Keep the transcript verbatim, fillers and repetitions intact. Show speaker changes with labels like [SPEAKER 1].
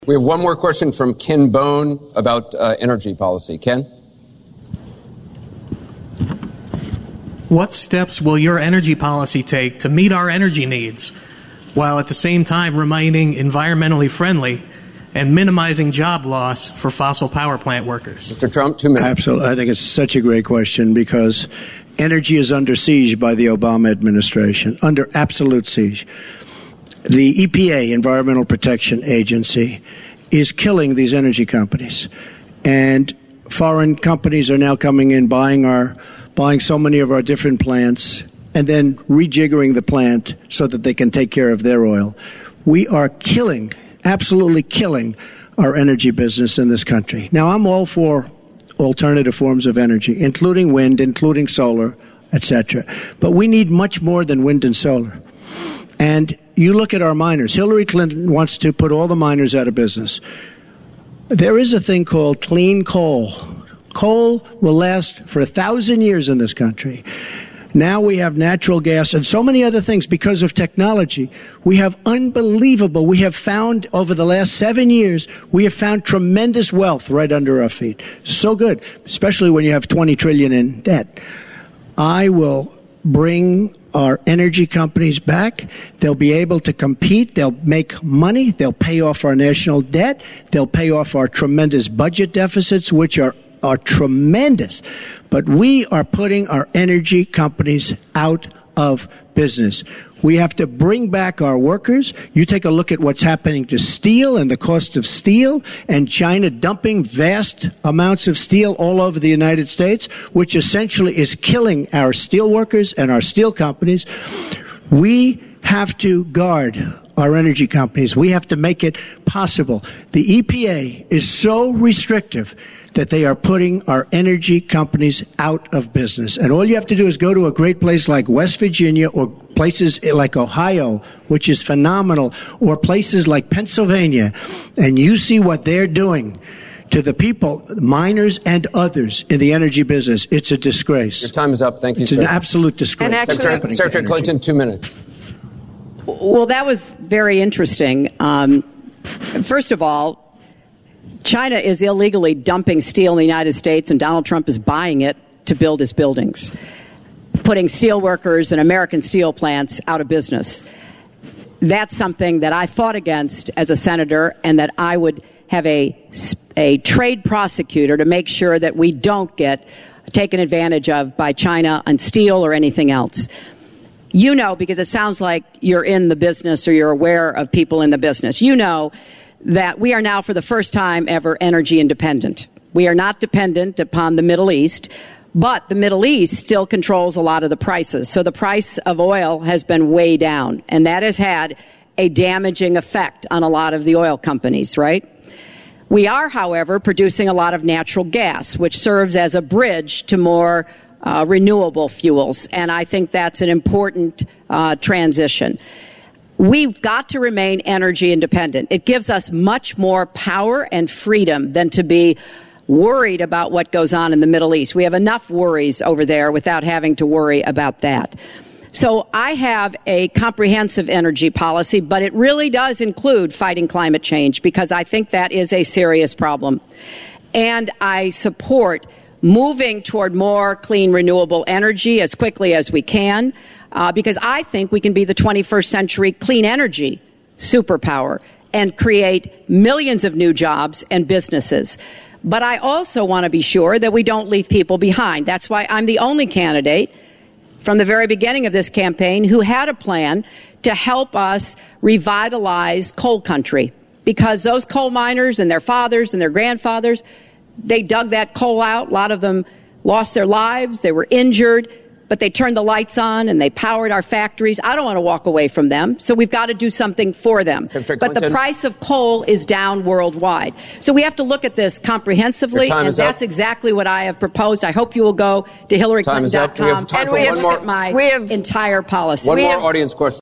[SPEAKER 1] We have one more question from Ken Bone about uh, energy policy. Ken?
[SPEAKER 2] What steps will your energy policy take to meet our energy needs while at the same time remaining environmentally friendly and minimizing job loss for fossil power plant workers?
[SPEAKER 1] Mister Trump, two minutes.
[SPEAKER 3] Absolutely. I think it's such a great question because energy is under siege by the Obama administration, under absolute siege. The E P A, Environmental Protection Agency, is killing these energy companies. And foreign companies are now coming in, buying our, buying so many of our different plants, and then rejiggering the plant so that they can take care of their oil. We are killing, absolutely killing our energy business in this country. Now, I'm all for alternative forms of energy, including wind, including solar, et cetera. But we need much more than wind and solar. And you look at our miners. Hillary Clinton wants to put all the miners out of business. There is a thing called clean coal. Coal will last for a thousand years in this country. Now we have natural gas and so many other things because of technology. We have unbelievable, we have found over the last seven years, we have found tremendous wealth right under our feet. So good, especially when you have twenty trillion dollars in debt. I will bring our energy companies back. They'll be able to compete. They'll make money. They'll pay off our national debt. They'll pay off our tremendous budget deficits, which are, are tremendous. But we are putting our energy companies out of business. We have to bring back our workers. You take a look at what's happening to steel and the cost of steel, and China dumping vast amounts of steel all over the United States, which essentially is killing our steel workers and our steel companies. We have to guard our energy companies. We have to make it possible. The E P A is so restrictive that they are putting our energy companies out of business. And all you have to do is go to a great place like West Virginia or places like Ohio, which is phenomenal, or places like Pennsylvania, and you see what they're doing to the people, miners and others in the energy business. It's a disgrace.
[SPEAKER 1] Your time is up. Thank you,
[SPEAKER 3] it's
[SPEAKER 1] sir.
[SPEAKER 3] It's an absolute disgrace.
[SPEAKER 4] And actually,
[SPEAKER 1] Secretary, Secretary Clinton, two minutes.
[SPEAKER 4] Well, that was very interesting. Um, first of all, China is illegally dumping steel in the United States, and Donald Trump is buying it to build his buildings, putting steel workers and American steel plants out of business. That's something that I fought against as a senator, and that I would have a, a trade prosecutor to make sure that we don't get taken advantage of by China on steel or anything else. You know, because it sounds like you're in the business or you're aware of people in the business. You know that we are now, for the first time ever, energy independent. We are not dependent upon the Middle East, but the Middle East still controls a lot of the prices. So the price of oil has been way down, and that has had a damaging effect on a lot of the oil companies, right? We are, however, producing a lot of natural gas, which serves as a bridge to more uh, renewable fuels, and I think that's an important uh, transition. We've got to remain energy independent. It gives us much more power and freedom than to be worried about what goes on in the Middle East. We have enough worries over there without having to worry about that. So I have a comprehensive energy policy, but it really does include fighting climate change, because I think that is a serious problem. And I support moving toward more clean, renewable energy as quickly as we can. Uh, because I think we can be the twenty-first century clean energy superpower and create millions of new jobs and businesses. But I also want to be sure that we don't leave people behind. That's why I'm the only candidate from the very beginning of this campaign who had a plan to help us revitalize coal country. Because those coal miners and their fathers and their grandfathers, they dug that coal out. A lot of them lost their lives. They were injured. But they turned the lights on and they powered our factories. I don't want to walk away from them, so we've got to do something for them. But the price of coal is down worldwide. So we have to look at this comprehensively, and that's exactly what I have proposed. I hope you will go to Hillary Clinton dot com and look at my entire policy.
[SPEAKER 1] One more audience question.